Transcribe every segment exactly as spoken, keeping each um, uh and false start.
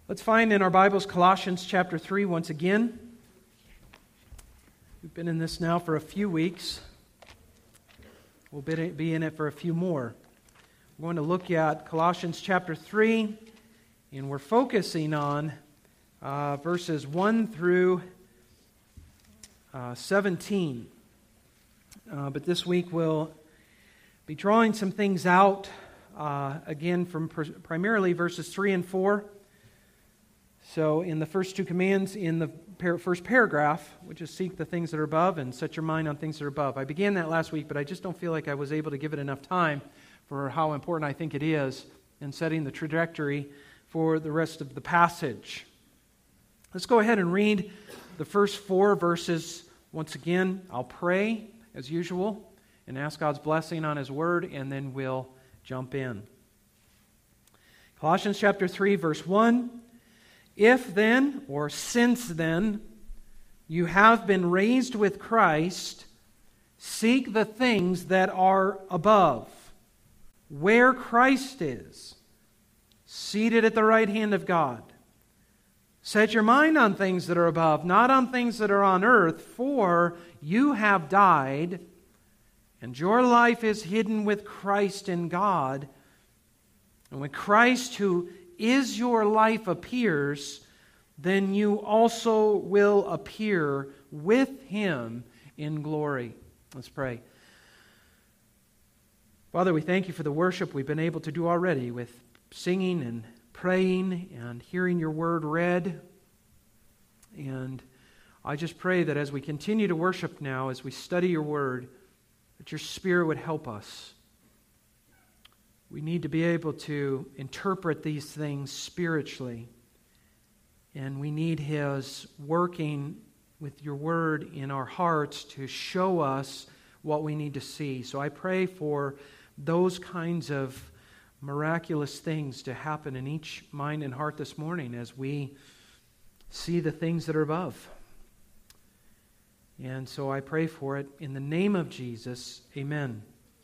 Let's find in our Bibles Colossians chapter three once again. We've been in this now for a few weeks. We'll be in it for a few more. We're going to look at Colossians chapter three, and we're focusing on uh, verses one through uh, seventeen. Uh, but this week we'll be drawing some things out, uh, again, from pr- primarily verses three and four. So in the first two commands in the par- first paragraph, which is seek the things that are above and set your mind on things that are above. I began that last week, but I just don't feel like I was able to give it enough time for how important I think it is in setting the trajectory for the rest of the passage. Let's go ahead and read the first four verses once again. I'll pray, as usual, and ask God's blessing on His Word, and then we'll jump in. Colossians chapter three, verse one. If then, or since then, you have been raised with Christ, seek the things that are above, where Christ is, seated at the right hand of God. Set your mind on things that are above, not on things that are on earth, for you have died, and your life is hidden with Christ in God. And when Christ, who is your life, appears, then you also will appear with Him in glory. Let's pray. Father, we thank You for the worship we've been able to do already with singing and praying and hearing Your Word read. And I just pray that as we continue to worship now, as we study Your Word, that Your Spirit would help us. We need to be able to interpret these things spiritually. And we need His working with Your Word in our hearts to show us what we need to see. So I pray for those kinds of miraculous things to happen in each mind and heart this morning as we see the things that are above. And so I pray for it in the name of Jesus. Amen.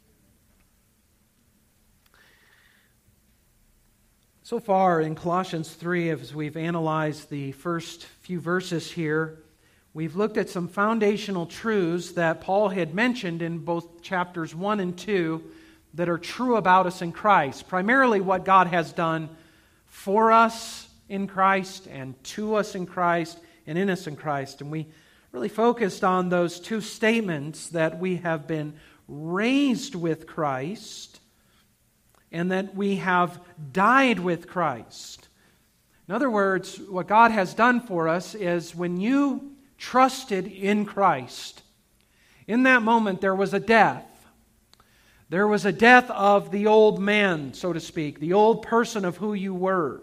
So far in Colossians three, as we've analyzed the first few verses here, we've looked at some foundational truths that Paul had mentioned in both chapters one and two that are true about us in Christ. Primarily what God has done for us in Christ and to us in Christ and in us in Christ. And we really focused on those two statements that we have been raised with Christ and that we have died with Christ. In other words, what God has done for us is when you trusted in Christ, in that moment there was a death. There was a death of the old man, so to speak, the old person of who you were.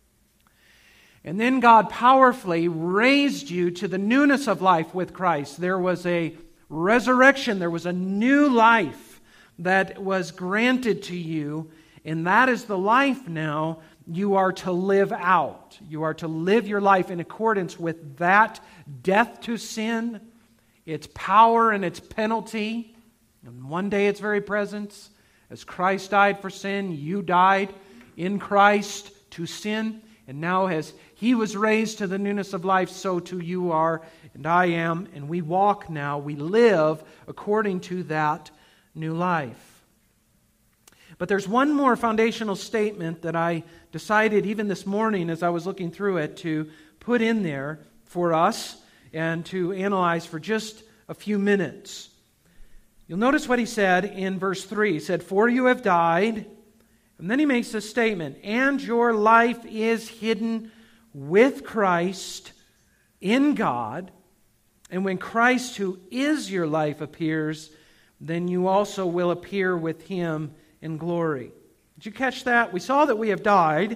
And then God powerfully raised you to the newness of life with Christ. There was a resurrection, there was a new life that was granted to you, and that is the life now you are to live out. You are to live your life in accordance with that death to sin, its power and its penalty, and one day its very presence. As Christ died for sin, you died in Christ to sin, and now as He was raised to the newness of life, so too you are, and I am, and we walk now, we live according to that new life. But there's one more foundational statement that I decided even this morning as I was looking through it to put in there for us and to analyze for just a few minutes. You'll notice what he said in verse three. He said, "For you have died," and then he makes this statement, "and your life is hidden with Christ in God, and when Christ, who is your life, appears, then you also will appear with Him in glory." Did you catch that? We saw that we have died.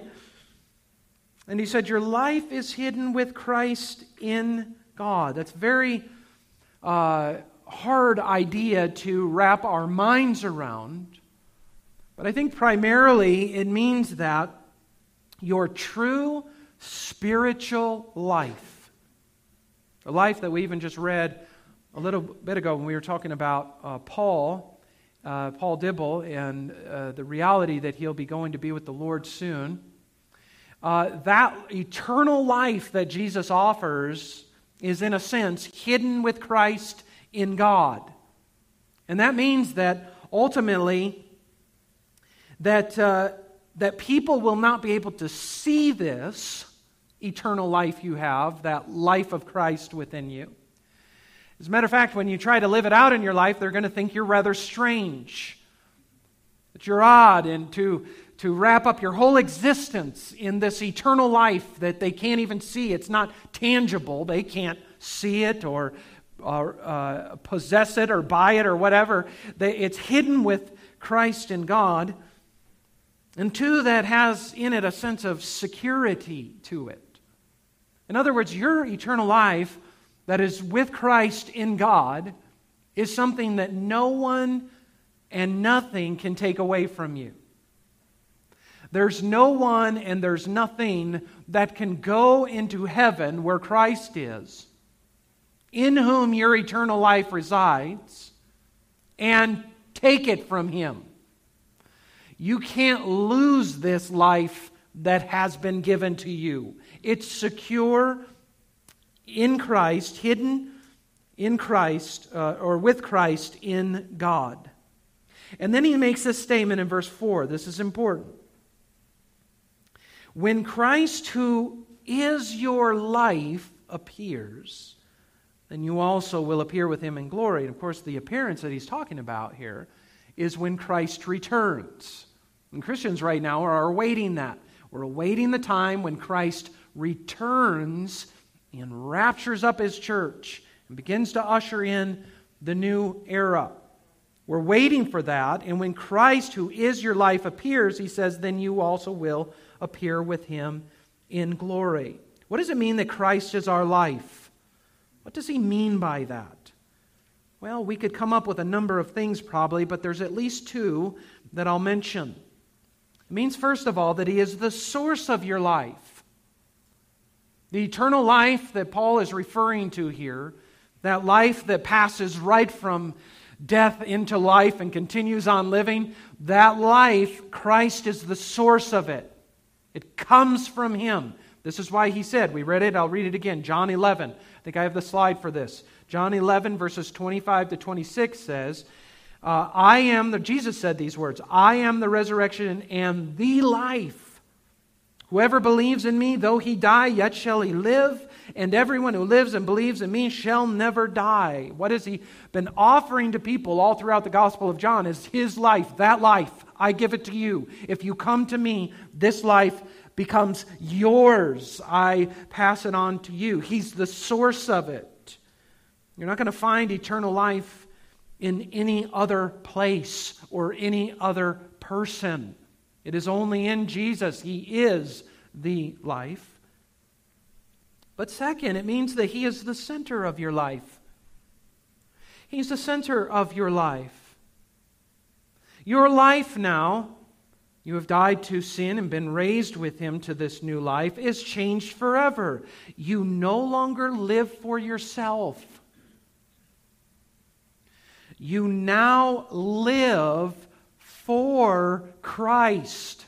And he said, your life is hidden with Christ in God. That's a very uh, hard idea to wrap our minds around. But I think primarily it means that your true spiritual life, the life that we even just read a little bit ago when we were talking about uh, Paul, Uh, Paul Dibble, and uh, the reality that he'll be going to be with the Lord soon. uh, that eternal life that Jesus offers is, in a sense, hidden with Christ in God. And that means that ultimately, that, uh, that people will not be able to see this eternal life you have, that life of Christ within you. As a matter of fact, when you try to live it out in your life, they're going to think you're rather strange, that you're odd, and to, to wrap up your whole existence in this eternal life that they can't even see. It's not tangible. They can't see it or, or uh, possess it or buy it or whatever. They, it's hidden with Christ in God. And two, that has in it a sense of security to it. In other words, your eternal life that is with Christ in God is something that no one and nothing can take away from you. There's no one and there's nothing that can go into heaven where Christ is, in whom your eternal life resides, and take it from Him. You can't lose this life that has been given to you. It's secure in Christ, hidden in Christ, uh, or with Christ in God. And then he makes this statement in verse four. This is important. When Christ, who is your life, appears, then you also will appear with Him in glory. And of course, the appearance that he's talking about here is when Christ returns. And Christians right now are awaiting that. We're awaiting the time when Christ returns and raptures up His church and begins to usher in the new era. We're waiting for that, and when Christ, who is your life, appears, he says, then you also will appear with Him in glory. What does it mean that Christ is our life? What does he mean by that? Well, we could come up with a number of things probably, but there's at least two that I'll mention. It means, first of all, that He is the source of your life. The eternal life that Paul is referring to here, that life that passes right from death into life and continues on living, that life, Christ is the source of it. It comes from Him. This is why he said, we read it, I'll read it again, John eleven. I think I have the slide for this. John eleven, verses twenty-five to twenty-six says, uh, I am, the, Jesus said these words, I am the resurrection and the life. Whoever believes in me, though he die, yet shall he live. And everyone who lives and believes in me shall never die. What has he been offering to people all throughout the Gospel of John is his life, that life. I give it to you. If you come to me, this life becomes yours. I pass it on to you. He's the source of it. You're not going to find eternal life in any other place or any other person. It is only in Jesus. He is the life. But second, it means that He is the center of your life. He's the center of your life. Your life now, you have died to sin and been raised with Him to this new life, is changed forever. You no longer live for yourself. You now live for Christ.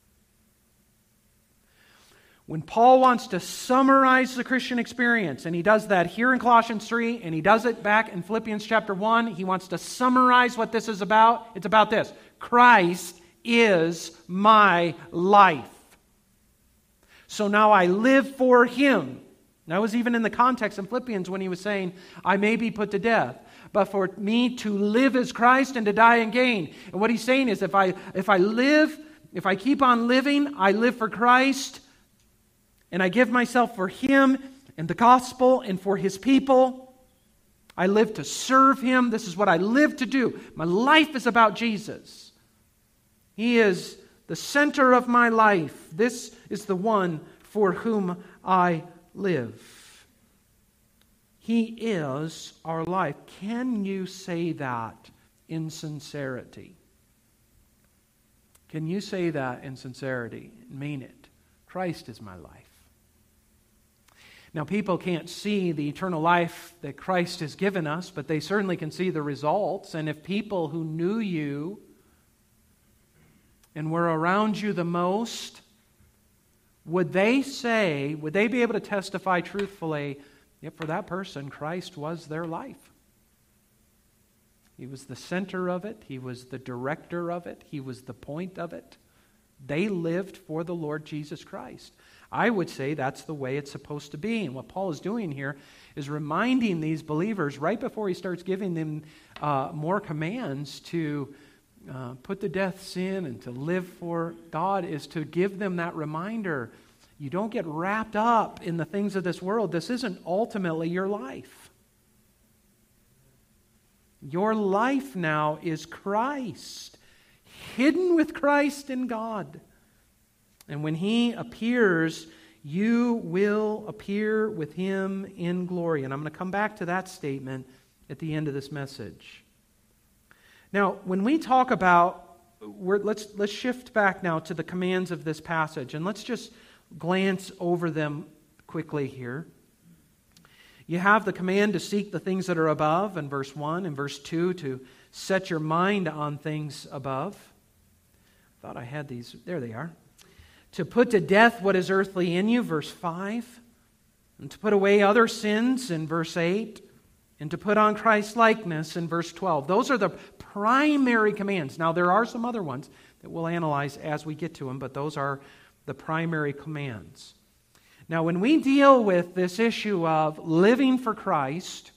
When Paul wants to summarize the Christian experience, and he does that here in Colossians three, and he does it back in Philippians chapter one, he wants to summarize what this is about. It's about this. Christ is my life. So now I live for Him. That was even in the context in Philippians when he was saying, I may be put to death, but for me to live is Christ and to die and gain. And what he's saying is if I if I live, if I keep on living, I live for Christ, and I give myself for Him and the gospel and for His people. I live to serve Him. This is what I live to do. My life is about Jesus. He is the center of my life. This is the one for whom I live. He is our life. Can you say that in sincerity? Can you say that in sincerity and mean it? Christ is my life. Now, people can't see the eternal life that Christ has given us, but they certainly can see the results. And if people who knew you and were around you the most would they say, would they be able to testify truthfully, yeah, for that person, Christ was their life? He was the center of it. He was the director of it. He was the point of it. They lived for the Lord Jesus Christ. I would say that's the way it's supposed to be. And what Paul is doing here is reminding these believers right before he starts giving them uh, more commands to uh, put to death sin and to live for God, is to give them that reminder. You don't get wrapped up in the things of this world. This isn't ultimately your life. Your life now is Christ, hidden with Christ in God. And when He appears, you will appear with Him in glory. And I'm going to come back to that statement at the end of this message. Now, when we talk about, we're, let's, let's shift back now to the commands of this passage, and let's just glance over them quickly here. You have the command to seek the things that are above in verse one, and verse two to set your mind on things above. I thought I had these. There they are. To put to death what is earthly in you, verse five. And to put away other sins in verse eight. And to put on Christ's likeness in verse twelve. Those are the primary commands. Now, there are some other ones that we'll analyze as we get to them, but those are the primary commands. Now, when we deal with this issue of living for Christ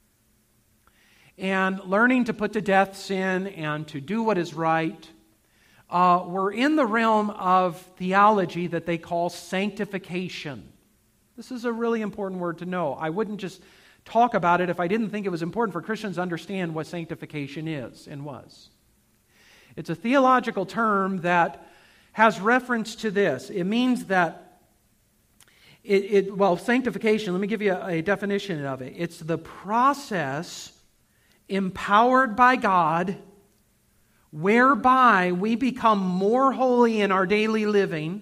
and learning to put to death sin and to do what is right, uh, we're in the realm of theology that they call sanctification. This is a really important word to know. I wouldn't just talk about it if I didn't think it was important for Christians to understand what sanctification is and was. It's a theological term that has reference to this. It means that It, it, well, sanctification, let me give you a, a definition of it. It's the process empowered by God whereby we become more holy in our daily living.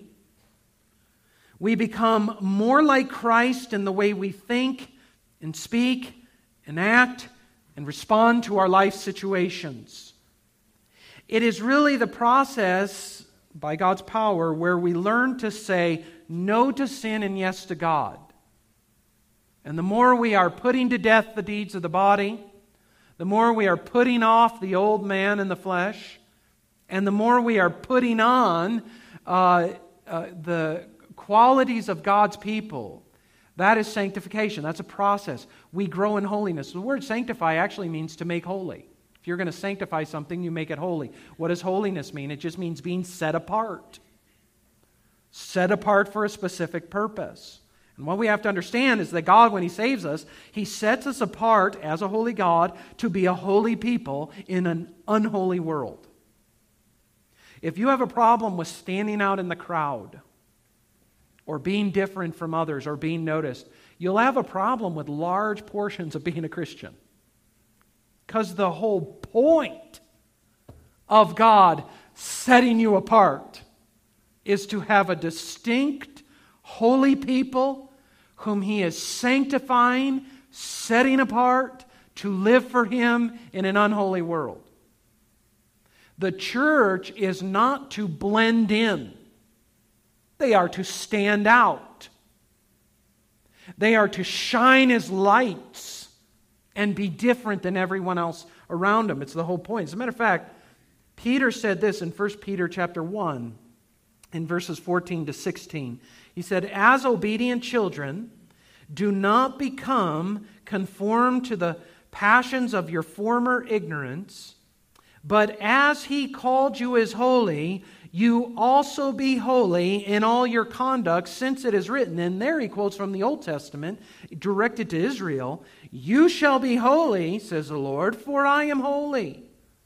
We become more like Christ in the way we think and speak and act and respond to our life situations. It is really the process, by God's power, where we learn to say no to sin and yes to God. And the more we are putting to death the deeds of the body, the more we are putting off the old man in the flesh, and the more we are putting on uh, uh, the qualities of God's people, that is sanctification. That's a process. We grow in holiness. The word sanctify actually means to make holy. If you're going to sanctify something, you make it holy. What does holiness mean? It just means being set apart. Set apart for a specific purpose. And what we have to understand is that God, when He saves us, He sets us apart as a holy God to be a holy people in an unholy world. If you have a problem with standing out in the crowd or being different from others or being noticed, you'll have a problem with large portions of being a Christian. Because the whole point of God setting you apart is to have a distinct, holy people whom He is sanctifying, setting apart to live for Him in an unholy world. The church is not to blend in. They are to stand out. They are to shine as lights and be different than everyone else around them. It's the whole point. As a matter of fact, Peter said this in First Peter chapter one, in verses fourteen to sixteen. He said, "As obedient children, do not become conformed to the passions of your former ignorance, but as He called you as holy, you also be holy in all your conduct, since it is written," and there he quotes from the Old Testament, directed to Israel, "You shall be holy, says the Lord, for I am holy."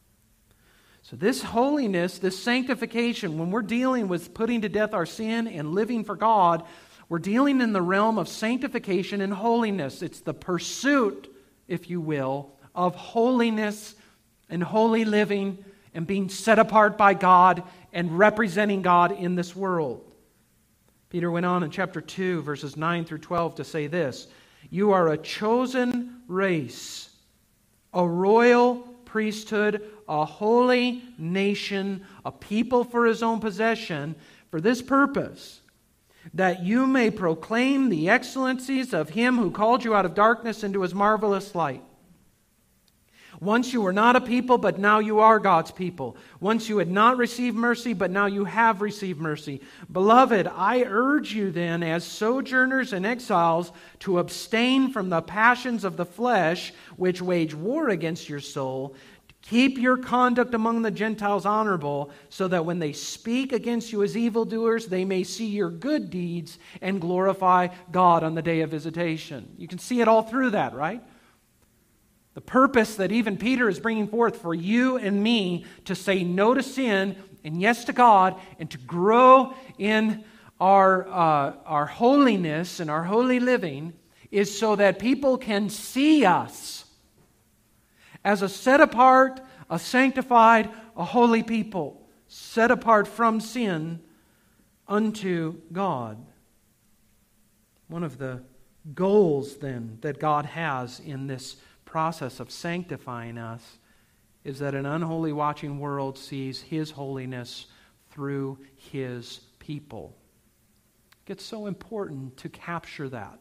So this holiness, this sanctification, when we're dealing with putting to death our sin and living for God, we're dealing in the realm of sanctification and holiness. It's the pursuit, if you will, of holiness and holy living and being set apart by God and representing God in this world. Peter went on in chapter two, verses nine through twelve to say this, "You are a chosen race, a royal priesthood, a holy nation, a people for His own possession, for this purpose, that you may proclaim the excellencies of Him who called you out of darkness into His marvelous light. Once you were not a people, but now you are God's people. Once you had not received mercy, but now you have received mercy. Beloved, I urge you then, as sojourners and exiles, to abstain from the passions of the flesh, which wage war against your soul. Keep your conduct among the Gentiles honorable, so that when they speak against you as evildoers, they may see your good deeds and glorify God on the day of visitation. You can see it all through that, right? The purpose that even Peter is bringing forth for you and me to say no to sin and yes to God, and to grow in our, uh, our holiness and our holy living, is so that people can see us as a set apart, a sanctified, a holy people, set apart from sin unto God. One of the goals then that God has in this process of sanctifying us is that an unholy watching world sees His holiness through His people. It's so important to capture that.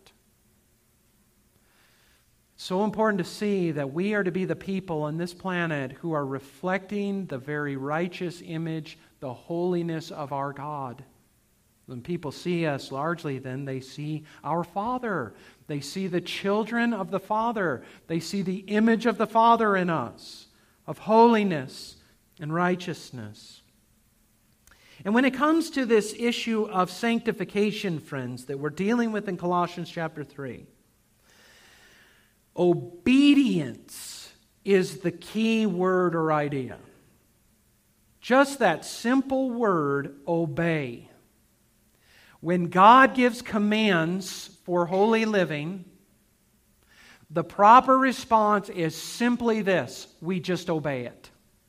It's so important to see that we are to be the people on this planet who are reflecting the very righteous image, the holiness of our God. When people see us, largely then they see our Father. They see the children of the Father. They see the image of the Father in us, of holiness and righteousness. And when it comes to this issue of sanctification, friends, that we're dealing with in Colossians chapter three, obedience is the key word or idea. Just that simple word, obey. When God gives commands for holy living, the proper response is simply this: we just obey it.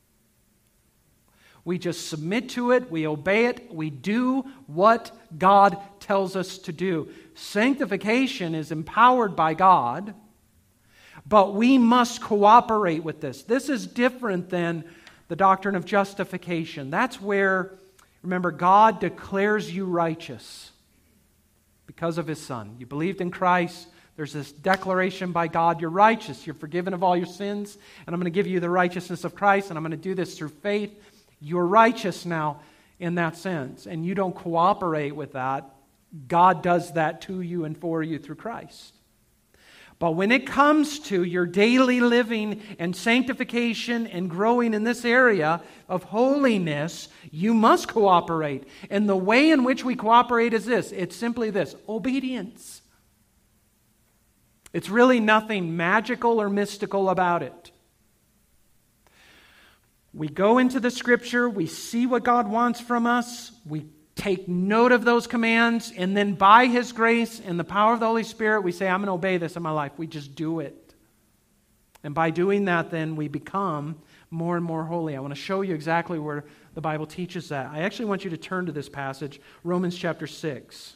We just submit to it, we obey it, we do what God tells us to do. Sanctification is empowered by God, but we must cooperate with this. This is different than the doctrine of justification. That's where, remember, God declares you righteous because of His Son. You believed in Christ. There's this declaration by God, you're righteous. You're forgiven of all your sins. And I'm going to give you the righteousness of Christ. And I'm going to do this through faith. You're righteous now in that sense. And you don't cooperate with that. God does that to you and for you through Christ. But when it comes to your daily living and sanctification and growing in this area of holiness, you must cooperate. And the way in which we cooperate is this. It's simply this: obedience. It's really nothing magical or mystical about it. We go into the Scripture, we see what God wants from us, we take note of those commands, and then by His grace and the power of the Holy Spirit, we say, I'm going to obey this in my life. We just do it. And by doing that, then we become more and more holy. I want to show you exactly where the Bible teaches that. I actually want you to turn to this passage, Romans chapter six.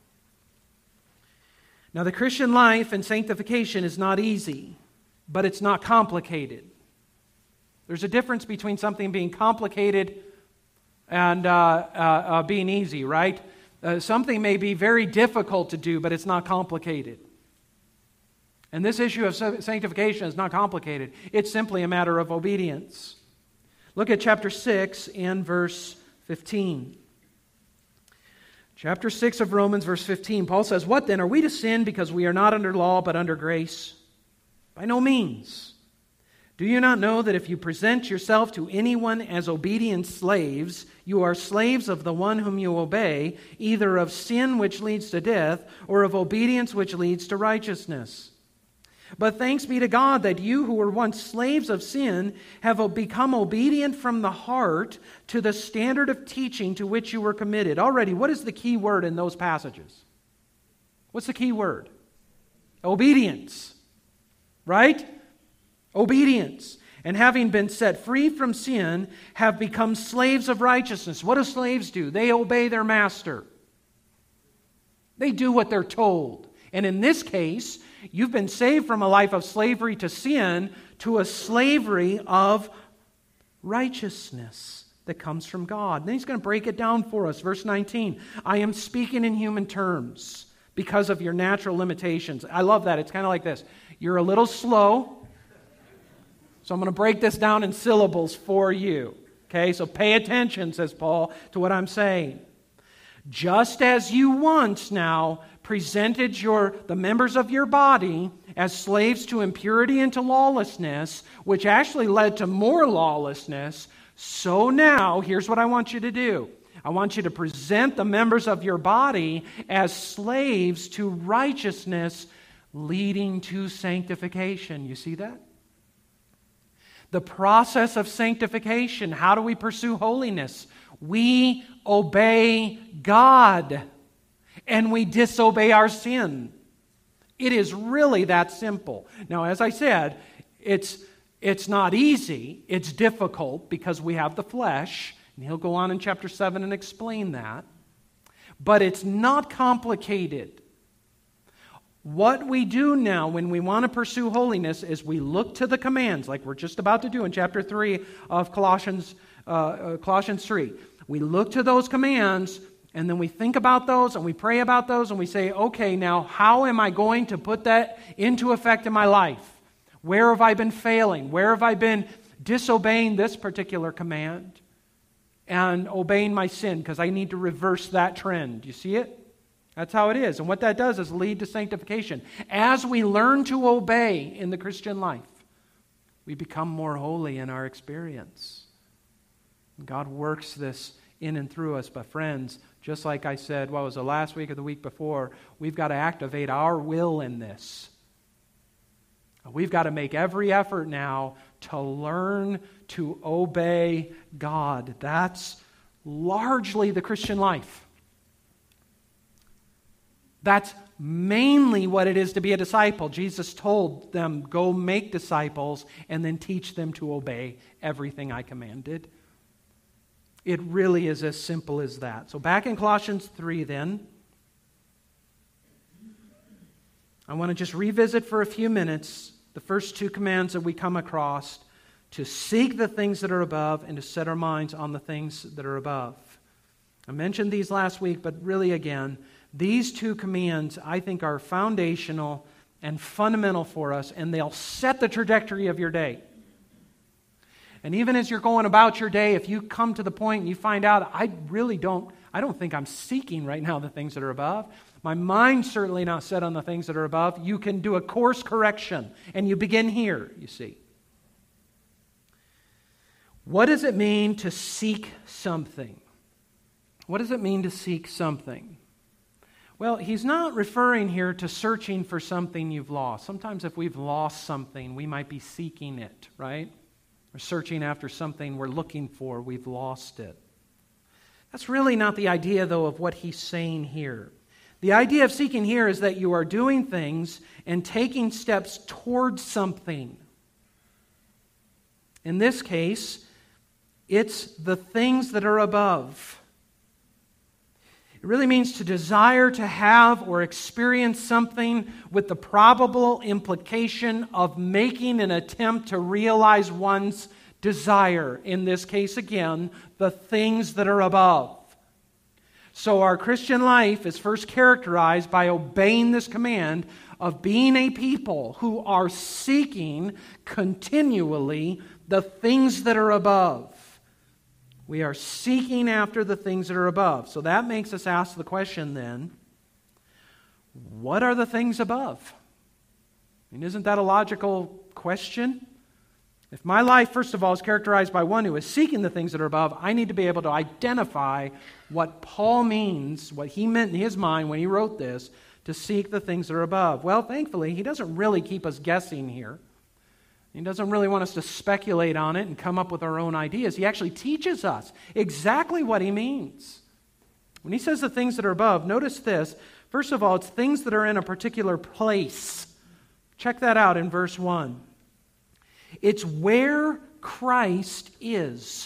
Now, the Christian life and sanctification is not easy, but it's not complicated. There's a difference between something being complicated and uh, uh, uh, being easy, right? Uh, something may be very difficult to do, but it's not complicated. And this issue of sanctification is not complicated. It's simply a matter of obedience. Look at chapter six and verse fifteen. Chapter six of Romans, verse fifteen, Paul says, "What then? Are we to sin because we are not under law but under grace? By no means. Do you not know that if you present yourself to anyone as obedient slaves, you are slaves of the one whom you obey, either of sin which leads to death, or of obedience which leads to righteousness? But thanks be to God that you who were once slaves of sin have become obedient from the heart to the standard of teaching to which you were committed." Already, what is the key word in those passages? What's the key word? Obedience. Right? Obedience. "And having been set free from sin, have become slaves of righteousness." What do slaves do? They obey their master. They do what they're told. And in this case, you've been saved from a life of slavery to sin to a slavery of righteousness. that comes from God. And then he's going to break it down for us. Verse nineteen, I am speaking in human terms because of your natural limitations. I love that. It's kind of like this. You're a little slow, so I'm going to break this down in syllables for you. Okay, so pay attention, says Paul, to what I'm saying. Just as you once now presented your the members of your body as slaves to impurity and to lawlessness, which actually led to more lawlessness, so now, here's what I want you to do. I want you to present the members of your body as slaves to righteousness, leading to sanctification. You see that? The process of sanctification. How do we pursue holiness? We obey God and we disobey our sin. It is really that simple. Now, as I said, it's, it's not easy. It's difficult because we have the flesh. And he'll go on in chapter seven and explain that. But it's not complicated. What we do now when we want to pursue holiness is we look to the commands, like we're just about to do in chapter three of Colossians, uh, uh, Colossians three. We look to those commands, and then we think about those, and we pray about those, and we say, okay, now how am I going to put that into effect in my life? Where have I been failing? Where have I been disobeying this particular command and obeying my sin? Because I need to reverse that trend. You see it? That's how it is. And what that does is lead to sanctification. As we learn to obey in the Christian life, we become more holy in our experience. God works this in and through us. But friends, just like I said, what was the last week or the week before, we've got to activate our will in this. We've got to make every effort now to learn to obey God. That's largely the Christian life. That's mainly what it is to be a disciple. Jesus told them, go make disciples and then teach them to obey everything I commanded. It really is as simple as that. So back in Colossians three then, I want to just revisit for a few minutes the first two commands that we come across, to seek the things that are above and to set our minds on the things that are above. I mentioned these last week, but really again, these two commands, I think, are foundational and fundamental for us, and they'll set the trajectory of your day. And even as you're going about your day, if you come to the point and you find out, I really don't, I don't think I'm seeking right now the things that are above. My mind's certainly not set on the things that are above. You can do a course correction, and you begin here, you see. What does it mean to seek something? What does it mean to seek something? Well, he's not referring here to searching for something you've lost. Sometimes if we've lost something, we might be seeking it, right? We're searching after something we're looking for. We've lost it. That's really not the idea, though, of what he's saying here. The idea of seeking here is that you are doing things and taking steps towards something. In this case, it's the things that are above. It really means to desire to have or experience something with the probable implication of making an attempt to realize one's desire. In this case, again, the things that are above. So our Christian life is first characterized by obeying this command of being a people who are seeking continually the things that are above. We are seeking after the things that are above. So that makes us ask the question then, what are the things above? I mean, isn't that a logical question? If my life, first of all, is characterized by one who is seeking the things that are above, I need to be able to identify what Paul means, what he meant in his mind when he wrote this, to seek the things that are above. Well, thankfully, he doesn't really keep us guessing here. He doesn't really want us to speculate on it and come up with our own ideas. He actually teaches us exactly what he means. When he says the things that are above, notice this. First of all, it's things that are in a particular place. Check that out in verse one. It's where Christ is,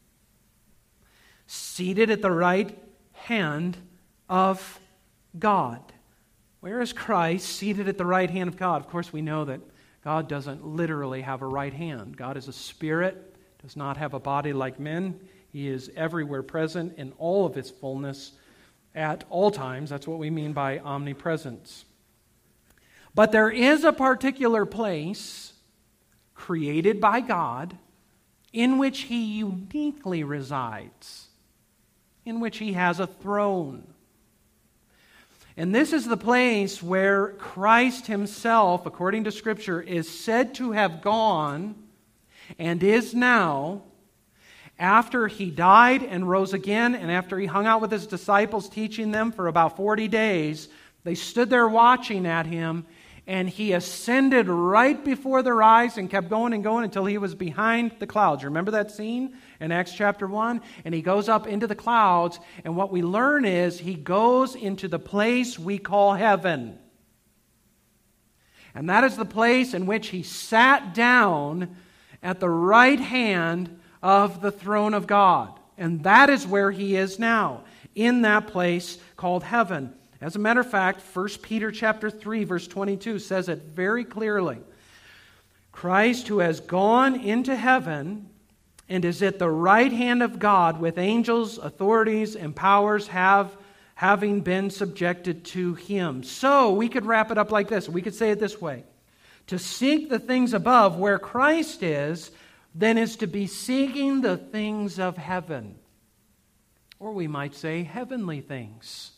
seated at the right hand of God. Where is Christ seated at the right hand of God? Of course, we know that God doesn't literally have a right hand. God is a spirit, does not have a body like men. He is everywhere present in all of His fullness at all times. That's what we mean by omnipresence. But there is a particular place created by God in which He uniquely resides, in which He has a throne. And this is the place where Christ Himself, according to Scripture, is said to have gone and is now, after He died and rose again, and after He hung out with His disciples teaching them for about forty days. They stood there watching at Him, and He ascended right before their eyes and kept going and going until He was behind the clouds. Remember that scene in Acts chapter one? And He goes up into the clouds, and what we learn is He goes into the place we call heaven. And that is the place in which He sat down at the right hand of the throne of God. And that is where He is now, in that place called heaven. As a matter of fact, First Peter chapter three, verse twenty-two says it very clearly. Christ, who has gone into heaven and is at the right hand of God with angels, authorities, and powers have having been subjected to Him. So we could wrap it up like this. We could say it this way. To seek the things above where Christ is, then is to be seeking the things of heaven. Or we might say heavenly things.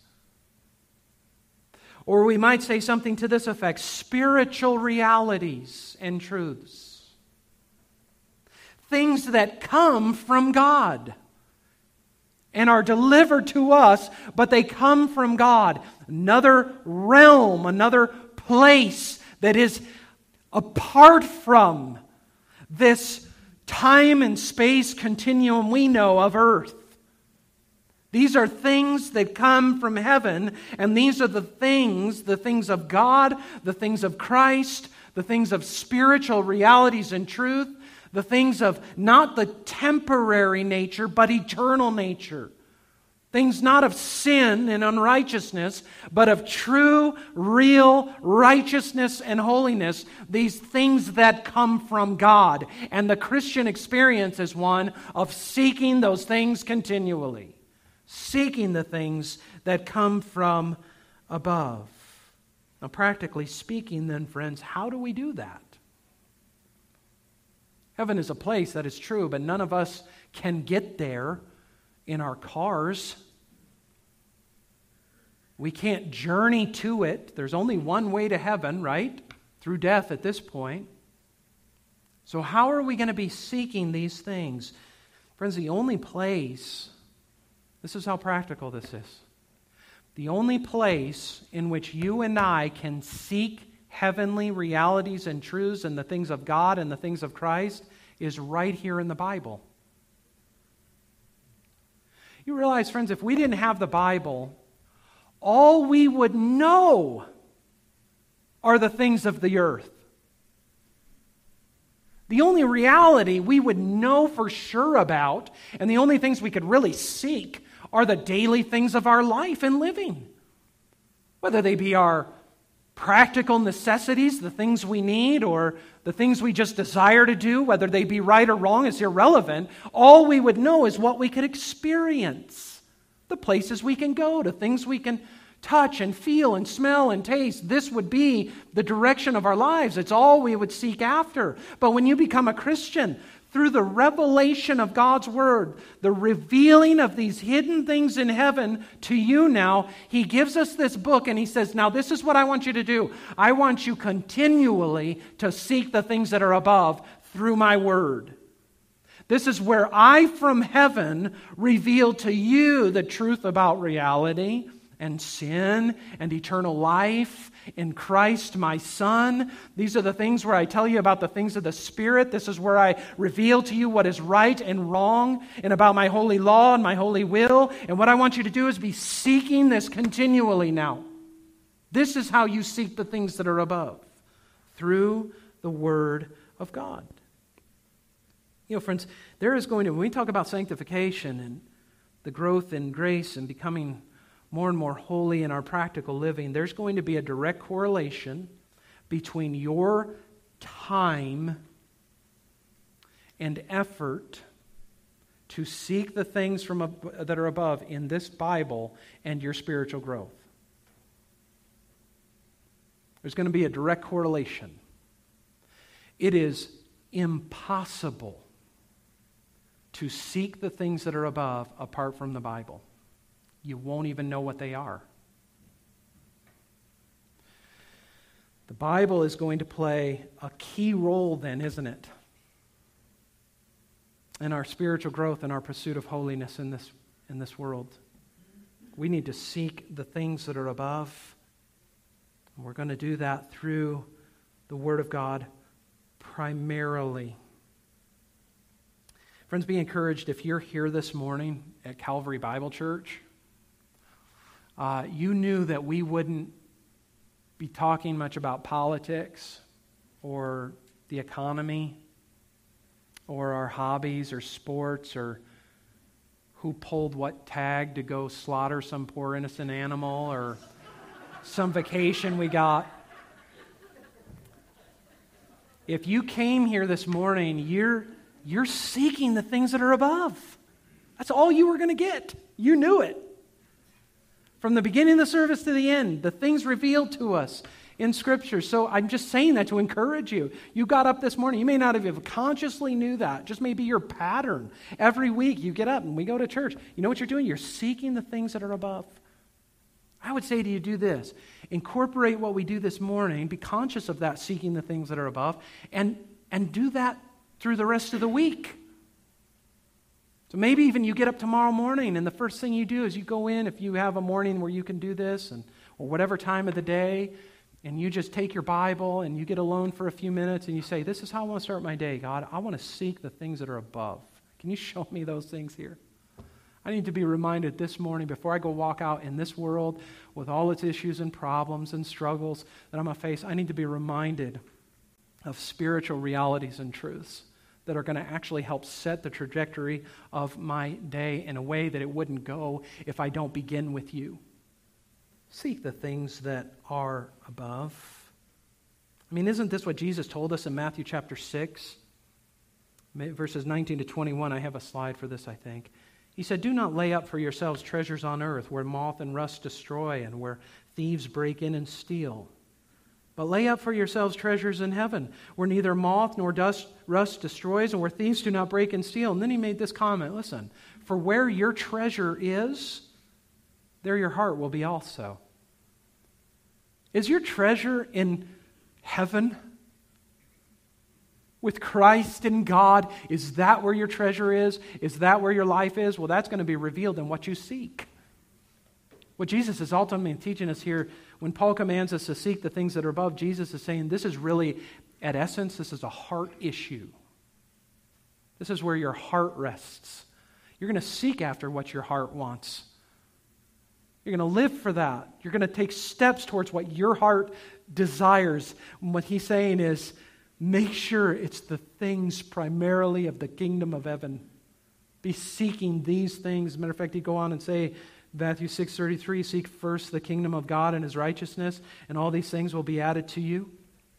Or we might say something to this effect, spiritual realities and truths. Things that come from God and are delivered to us, but they come from God. Another realm, another place that is apart from this time and space continuum we know of earth. These are things that come from heaven, and these are the things, the things of God, the things of Christ, the things of spiritual realities and truth, the things of not the temporary nature, but eternal nature. Things not of sin and unrighteousness, but of true, real righteousness and holiness. These things that come from God. And the Christian experience is one of seeking those things continually. Seeking the things that come from above. Now, practically speaking then, friends, how do we do that? Heaven is a place, that is true, but none of us can get there in our cars. We can't journey to it. There's only one way to heaven, right? Through death at this point. So how are we going to be seeking these things? Friends, the only place, this is how practical this is. The only place in which you and I can seek heavenly realities and truths and the things of God and the things of Christ is right here in the Bible. You realize, friends, if we didn't have the Bible, all we would know are the things of the earth. The only reality we would know for sure about, and the only things we could really seek, are the daily things of our life and living. Whether they be our practical necessities, the things we need, or the things we just desire to do, whether they be right or wrong, is irrelevant. All we would know is what we could experience. The places we can go, the things we can touch and feel and smell and taste. This would be the direction of our lives. It's all we would seek after. But when you become a Christian, through the revelation of God's Word, the revealing of these hidden things in heaven to you now, He gives us this book and He says, now this is what I want you to do. I want you continually to seek the things that are above through my Word. This is where I from heaven reveal to you the truth about reality and sin and eternal life in Christ my Son. These are the things where I tell you about the things of the Spirit. This is where I reveal to you what is right and wrong and about my holy law and my holy will. And what I want you to do is be seeking this continually now. This is how you seek the things that are above, through the Word of God. You know, friends, there is going to, when we talk about sanctification and the growth in grace and becoming more and more holy in our practical living, there's going to be a direct correlation between your time and effort to seek the things from ab- that are above in this Bible and your spiritual growth. There's going to be a direct correlation. It is impossible to seek the things that are above apart from the Bible. You won't even know what they are. The Bible is going to play a key role then, isn't it? In our spiritual growth and our pursuit of holiness in this, in this world. We need to seek the things that are above. And we're going to do that through the Word of God primarily. Friends, be encouraged if you're here this morning at Calvary Bible Church. Uh, you knew that we wouldn't be talking much about politics or the economy or our hobbies or sports or who pulled what tag to go slaughter some poor innocent animal or some vacation we got. If you came here this morning, you're, you're seeking the things that are above. That's all you were going to get. You knew it. From the beginning of the service to the end, the things revealed to us in Scripture. So I'm just saying that to encourage you. You got up this morning. You may not have consciously knew that. Just maybe your pattern. Every week you get up and we go to church. You know what you're doing? You're seeking the things that are above. I would say to you, do this. Incorporate what we do this morning. Be conscious of that, seeking the things that are above. And, and do that through the rest of the week. So maybe even you get up tomorrow morning and the first thing you do is you go in, if you have a morning where you can do this, and or whatever time of the day, and you just take your Bible and you get alone for a few minutes and you say, this is how I want to start my day, God. I want to seek the things that are above. Can you show me those things here? I need to be reminded this morning before I go walk out in this world with all its issues and problems and struggles that I'm going to face, I need to be reminded of spiritual realities and truths that are going to actually help set the trajectory of my day in a way that it wouldn't go if I don't begin with you. Seek the things that are above. I mean, isn't this what Jesus told us in Matthew chapter six? Verses nineteen to twenty-one, I have a slide for this, I think. He said, do not lay up for yourselves treasures on earth where moth and rust destroy and where thieves break in and steal. But lay up for yourselves treasures in heaven, where neither moth nor dust, rust destroys, and where thieves do not break and steal. And then he made this comment, listen, for where your treasure is, there your heart will be also. Is your treasure in heaven? With Christ and God, is that where your treasure is? Is that where your life is? Well, that's going to be revealed in what you seek. What Jesus is ultimately teaching us here, when Paul commands us to seek the things that are above, Jesus is saying this is really, at essence, this is a heart issue. This is where your heart rests. You're going to seek after what your heart wants. You're going to live for that. You're going to take steps towards what your heart desires. And what he's saying is, make sure it's the things primarily of the kingdom of heaven. Be seeking these things. As a matter of fact, he'd go on and say, Matthew six thirty-three, seek first the kingdom of God and His righteousness, and all these things will be added to you.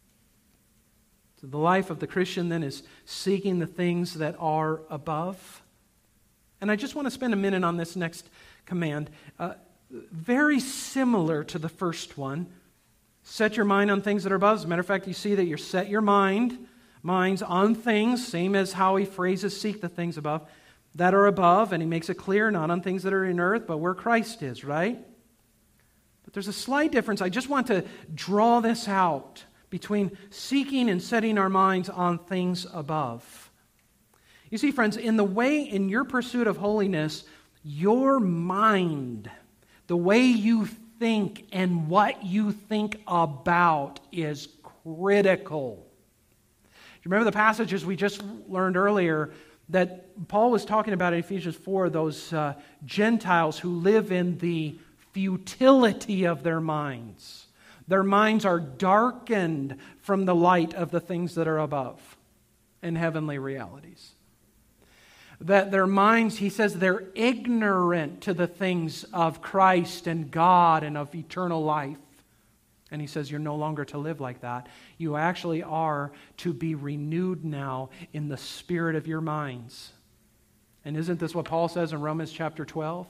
So the life of the Christian then is seeking the things that are above. And I just want to spend a minute on this next command. Uh, very similar to the first one. Set your mind on things that are above. As a matter of fact, you see that you set your mind, minds on things, same as how he phrases seek the things above, that are above, and he makes it clear, not on things that are in earth, but where Christ is, right? But there's a slight difference. I just want to draw this out between seeking and setting our minds on things above. You see, friends, in the way, in your pursuit of holiness, your mind, the way you think and what you think about is critical. You remember the passages we just learned earlier that Paul was talking about in Ephesians four, those uh, Gentiles who live in the futility of their minds. Their minds are darkened from the light of the things that are above in heavenly realities. That their minds, he says, they're ignorant to the things of Christ and God and of eternal life. And he says, you're no longer to live like that. You actually are to be renewed now in the spirit of your minds. And isn't this what Paul says in Romans chapter twelve?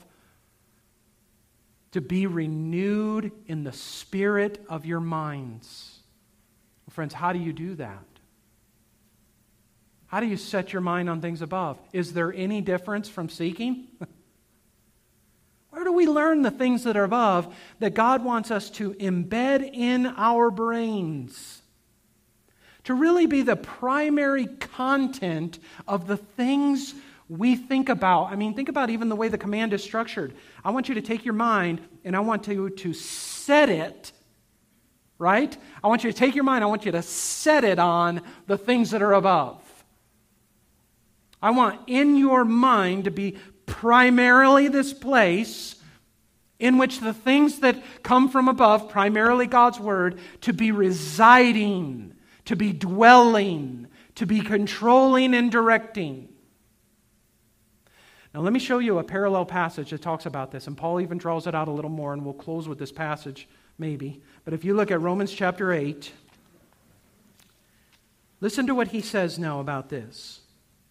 To be renewed in the spirit of your minds. Well, friends, how do you do that? How do you set your mind on things above? Is there any difference from seeking? Where do we learn the things that are above that God wants us to embed in our brains? To really be the primary content of the things we think about. I mean, think about even the way the command is structured. I want you to take your mind and I want you to set it, right? I want you to take your mind, I want you to set it on the things that are above. I want in your mind to be primarily this place in which the things that come from above, primarily God's Word, to be residing, to be dwelling, to be controlling and directing. Now let me show you a parallel passage that talks about this, and Paul even draws it out a little more, and we'll close with this passage maybe. But if you look at Romans chapter eight, listen to what he says now about this.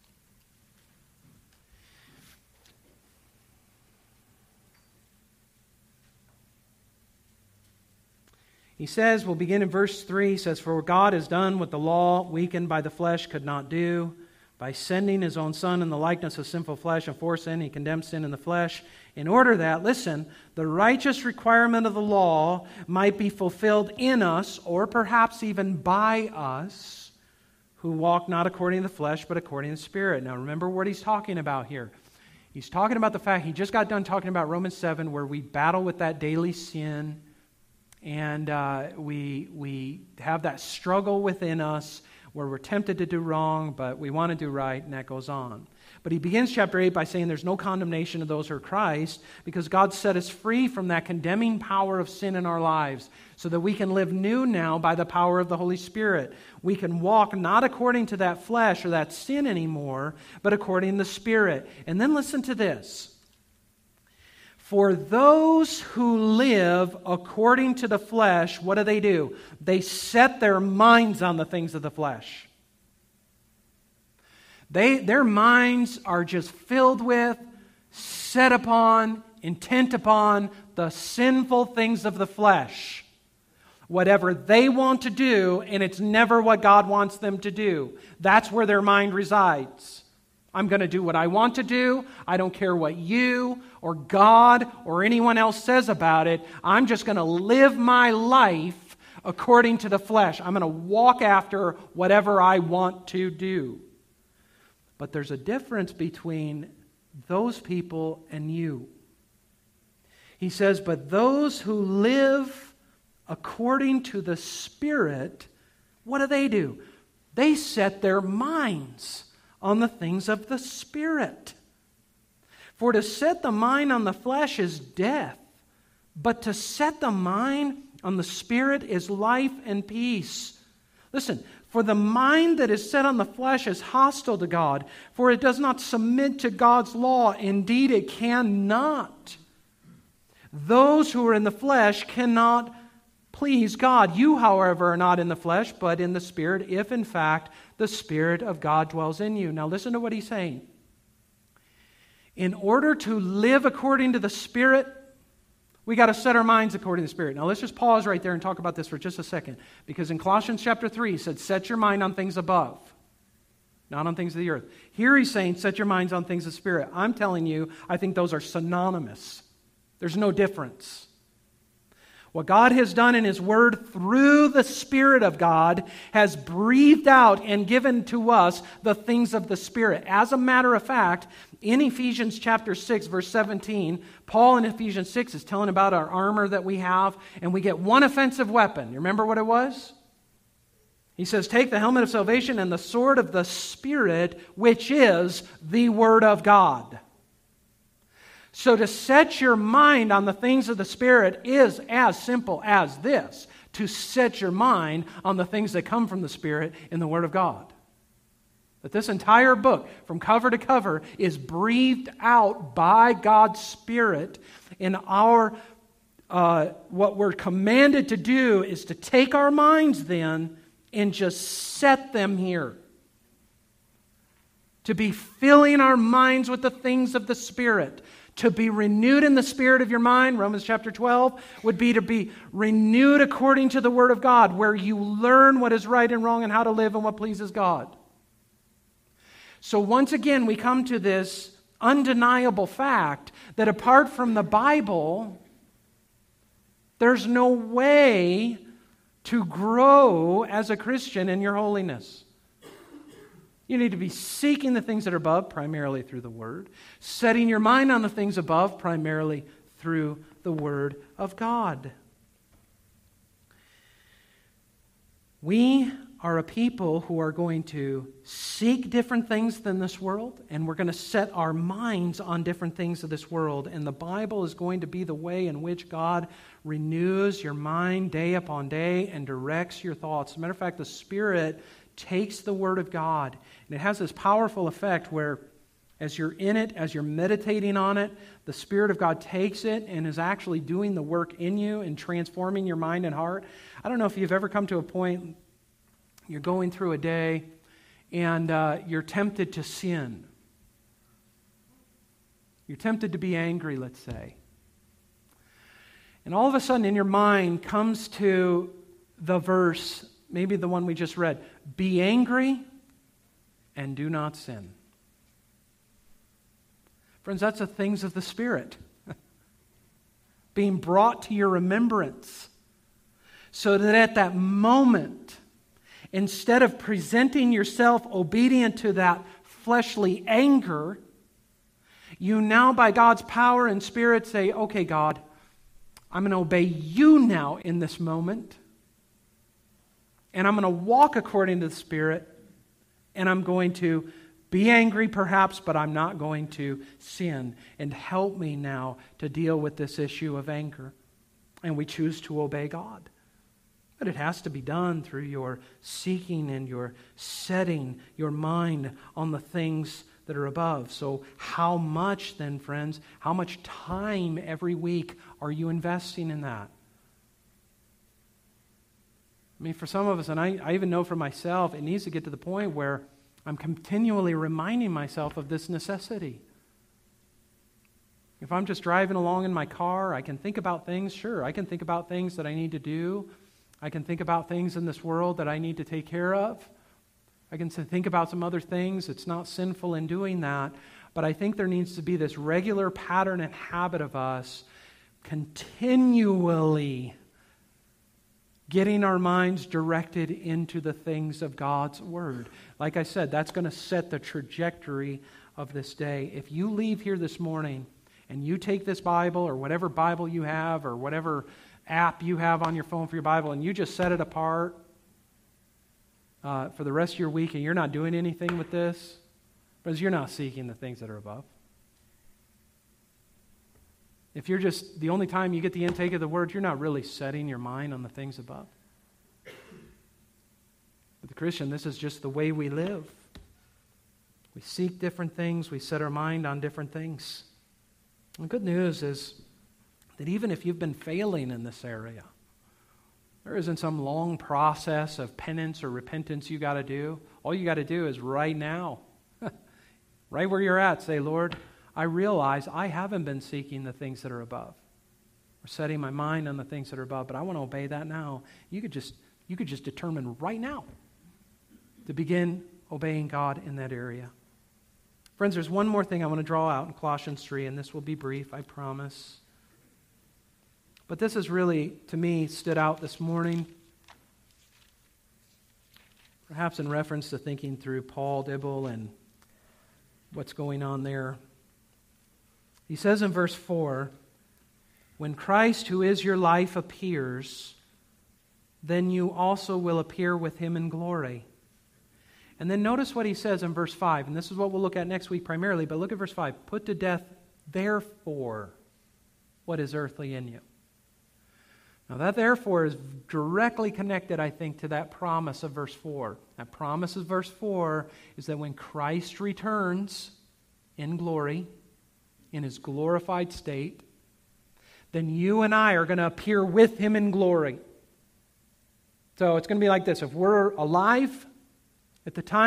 He says, we'll begin in verse three, he says, "For God has done what the law, weakened by the flesh, could not do. By sending His own Son in the likeness of sinful flesh and for sin, He condemned sin in the flesh, in order that," listen, "the righteous requirement of the law might be fulfilled in us, or perhaps even by us, who walk not according to the flesh, but according to the Spirit." Now remember what he's talking about here. He's talking about the fact, he just got done talking about Romans seven, where we battle with that daily sin, and uh, we we have that struggle within us where we're tempted to do wrong, but we want to do right, and that goes on. But he begins chapter eight by saying there's no condemnation of those who are Christ, because God set us free from that condemning power of sin in our lives, so that we can live new now by the power of the Holy Spirit. We can walk not according to that flesh or that sin anymore, but according to the Spirit. And then listen to this. "For those who live according to the flesh," what do they do? They set their minds on the things of the flesh. They, their minds are just filled with, set upon, intent upon the sinful things of the flesh. Whatever they want to do, and it's never what God wants them to do. That's where their mind resides. I'm going to do what I want to do. I don't care what you or God or anyone else says about it. I'm just going to live my life according to the flesh. I'm going to walk after whatever I want to do. But there's a difference between those people and you. He says, "But those who live according to the Spirit," what do they do? They set their minds on the things of the Spirit. "For to set the mind on the flesh is death, but to set the mind on the Spirit is life and peace." Listen, "For the mind that is set on the flesh is hostile to God, for it does not submit to God's law. Indeed, it cannot. Those who are in the flesh cannot please God. You, however, are not in the flesh, but in the Spirit, if in fact the Spirit of God dwells in you." Now listen to what he's saying. In order to live according to the Spirit, we got to set our minds according to the Spirit. Now let's just pause right there and talk about this for just a second. Because in Colossians chapter three, he said, set your mind on things above, not on things of the earth. Here he's saying, set your minds on things of the Spirit. I'm telling you, I think those are synonymous. There's no difference. What God has done in His Word through the Spirit of God has breathed out and given to us the things of the Spirit. As a matter of fact, in Ephesians chapter six, verse seventeen, Paul in Ephesians six is telling about our armor that we have, and we get one offensive weapon. You remember what it was? He says, take the helmet of salvation and the sword of the Spirit, which is the Word of God. So to set your mind on the things of the Spirit is as simple as this: to set your mind on the things that come from the Spirit in the Word of God. That this entire book, from cover to cover, is breathed out by God's Spirit. And our uh, what we're commanded to do is to take our minds then and just set them here. to be filling our minds with the things of the Spirit. To be renewed in the spirit of your mind, Romans chapter twelve, would be to be renewed according to the Word of God, where you learn what is right and wrong and how to live and what pleases God. So once again, we come to this undeniable fact that apart from the Bible, there's no way to grow as a Christian in your holiness. You need to be seeking the things that are above, primarily through the Word. Setting your mind on the things above, primarily through the Word of God. We are a people who are going to seek different things than this world, and we're going to set our minds on different things of this world. And the Bible is going to be the way in which God renews your mind day upon day and directs your thoughts. As a matter of fact, the Spirit takes the Word of God, and it has this powerful effect where as you're in it, as you're meditating on it, the Spirit of God takes it and is actually doing the work in you and transforming your mind and heart. I don't know if you've ever come to a point, you're going through a day and uh, you're tempted to sin. You're tempted to be angry, let's say. And all of a sudden in your mind comes to the verse, maybe the one we just read, be angry and do not sin. Friends, that's the things of the Spirit. Being brought to your remembrance. So that at that moment, instead of presenting yourself obedient to that fleshly anger, you now by God's power and Spirit say, okay, God, I'm going to obey you now in this moment. And I'm going to walk according to the Spirit, and I'm going to be angry perhaps, but I'm not going to sin. And help me now to deal with this issue of anger. And we choose to obey God. But it has to be done through your seeking and your setting your mind on the things that are above. So how much then, friends, how much time every week are you investing in that? I mean, for some of us, and I, I even know for myself, it needs to get to the point where I'm continually reminding myself of this necessity. If I'm just driving along in my car, I can think about things, sure, I can think about things that I need to do. I can think about things in this world that I need to take care of. I can think about some other things. It's not sinful in doing that. But I think there needs to be this regular pattern and habit of us continually getting our minds directed into the things of God's Word. Like I said, that's going to set the trajectory of this day. If you leave here this morning and you take this Bible or whatever Bible you have or whatever app you have on your phone for your Bible and you just set it apart uh, for the rest of your week and you're not doing anything with this, because you're not seeking the things that are above. If you're just, the only time you get the intake of the Word, you're not really setting your mind on the things above. But the Christian, this is just the way we live. We seek different things. We set our mind on different things. The good news is that even if you've been failing in this area, there isn't some long process of penance or repentance you got to do. All you got to do is right now, right where you're at, say, Lord, I realize I haven't been seeking the things that are above, or setting my mind on the things that are above, but I want to obey that now. You could just you could just determine right now to begin obeying God in that area. Friends, there's one more thing I want to draw out in Colossians three, and this will be brief, I promise. But this has really, to me, stood out this morning, perhaps in reference to thinking through Paul Dibble and what's going on there. He says in verse four, when Christ, who is your life, appears, then you also will appear with Him in glory. And then notice what he says in verse five, and this is what we'll look at next week primarily, but look at verse five. Put to death, therefore, what is earthly in you. Now that therefore is directly connected, I think, to that promise of verse four. That promise of verse four is that when Christ returns in glory, in His glorified state, then you and I are going to appear with Him in glory. So it's going to be like this. If we're alive at the time,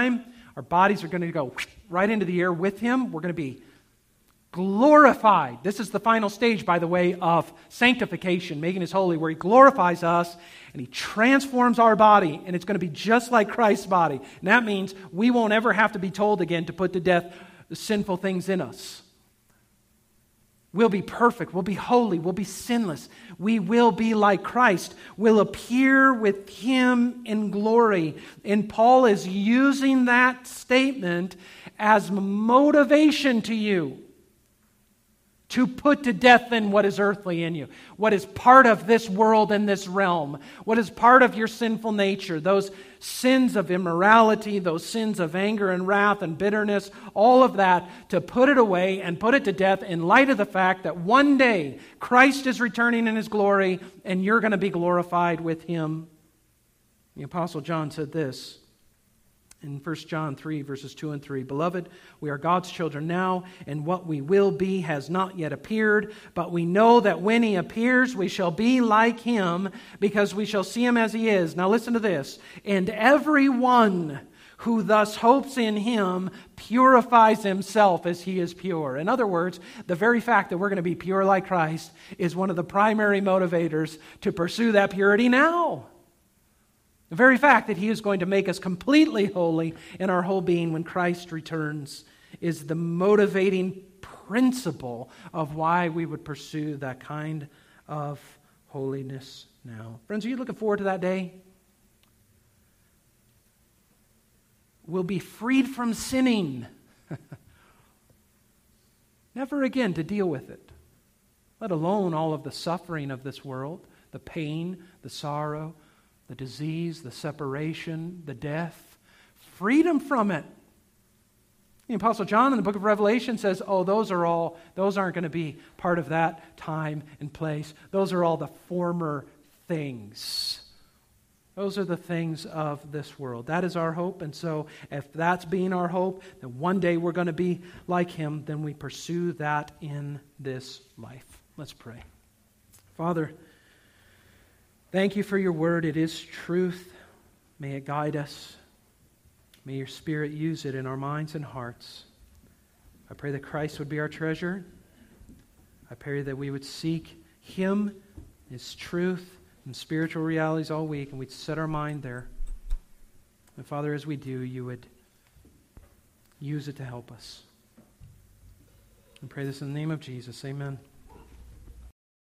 Our bodies are going to go right into the air with Him. We're going to be glorified. This is the final stage, by the way, of sanctification, making us holy, where He glorifies us and He transforms our body, and it's going to be just like Christ's body. And that means we won't ever have to be told again to put to death the sinful things in us. We'll be perfect. We'll be holy. We'll be sinless. We will be like Christ. We'll appear with Him in glory. And Paul is using that statement as motivation to you to put to death then what is earthly in you, what is part of this world and this realm, what is part of your sinful nature, those sins of immorality, those sins of anger and wrath and bitterness, all of that, to put it away and put it to death in light of the fact that one day Christ is returning in His glory and you're going to be glorified with Him. The Apostle John said this in First John three, verses two and three, "Beloved, we are God's children now, and what we will be has not yet appeared, but we know that when He appears, we shall be like Him, because we shall see Him as He is." Now listen to this. "And everyone who thus hopes in Him purifies himself as He is pure." In other words, the very fact that we're going to be pure like Christ is one of the primary motivators to pursue that purity now. The very fact that He is going to make us completely holy in our whole being when Christ returns is the motivating principle of why we would pursue that kind of holiness now. Friends, are you looking forward to that day? We'll be freed from sinning. Never again to deal with it, let alone all of the suffering of this world, the pain, the sorrow, the disease, the separation, the death, freedom from it. The Apostle John in the book of Revelation says, oh, those are all, those aren't going to be part of that time and place. Those are all the former things. Those are the things of this world. That is our hope, and so if that's being our hope, then one day we're going to be like Him, then we pursue that in this life. Let's pray. Father, thank You for Your word. It is truth. May it guide us. May Your Spirit use it in our minds and hearts. I pray that Christ would be our treasure. I pray that we would seek Him, His truth, and spiritual realities all week, and we'd set our mind there. And Father, as we do, You would use it to help us. I pray this in the name of Jesus. Amen.